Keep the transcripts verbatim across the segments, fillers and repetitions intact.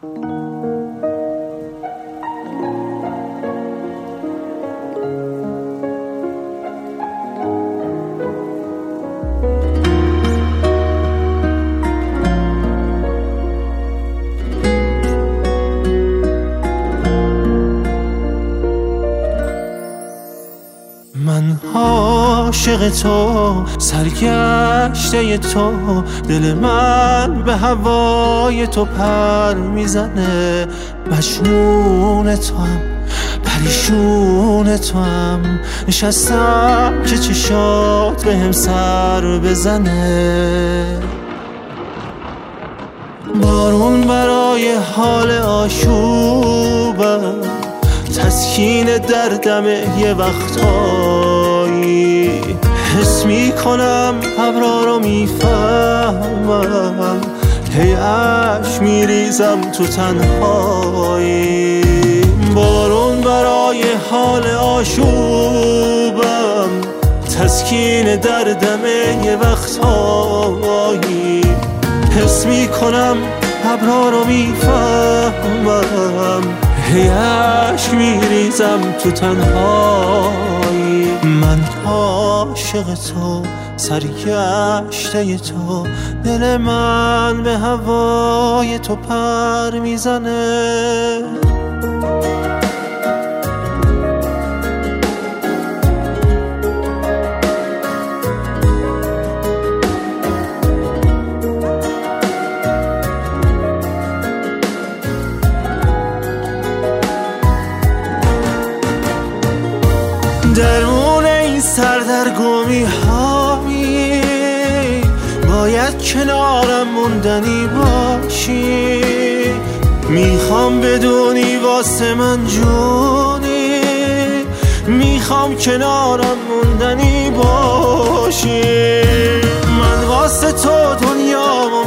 من عاشق تو، سرگشته تو، دل من به هوای تو پر میزنه. مجنون تو هم، پریشون تو هم، نشستم که چشات به هم سر بزنه. بارون برای حال آشوبم، تسکین دردمه یه وقتایی. حس میکنم ابرا رو میفهمم، هی عشق میریزم تو تنهایی. بارون برای حال آشوبم، تسکین دردمه یه وقتایی. حس میکنم ابرا رو میفهمم، هی عشق میریزم تو تنهایی. من عاشق تو، سرگشته تو، دل من به هوای تو پر میزنه. درمون این سردرگمی هایی باید کنارم موندنی باشی. میخوام بدونی واسه من جونی، میخوام کنارم موندنی باشی. من واسه تو دنیامو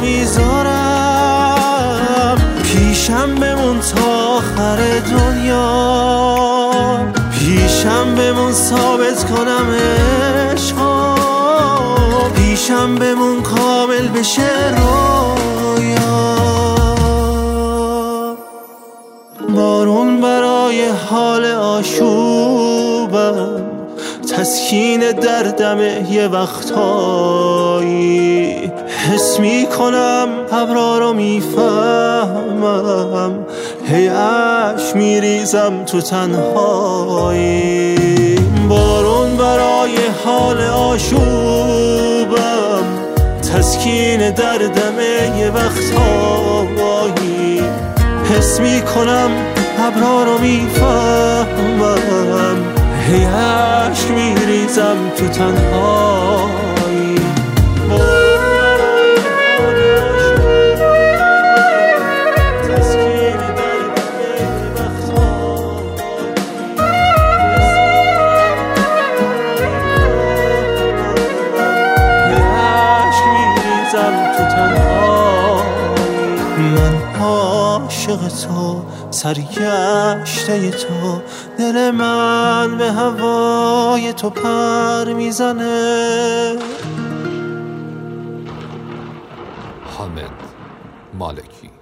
میذارم، پیشم بمون تا آخر دنیا. پیشم بمون ثابت کنم عشقا، پیشم بمون کامل بشه رویا. بارون برای حال آشوبم، تسکین دردمه یه وقتایی. حس میکنم ابرا رو میفهمم، هی عشق میریزم تو تنهایی. بارون برای حال آشوبم، تسکین دردمه یه وقتایی. حس میکنم ابرا رو میفهمم، هی عشق میریزم تو تنهایی. من عاشق تو، سرگشته تو، دل من به هوای تو پر میزنه. حامد مالکی.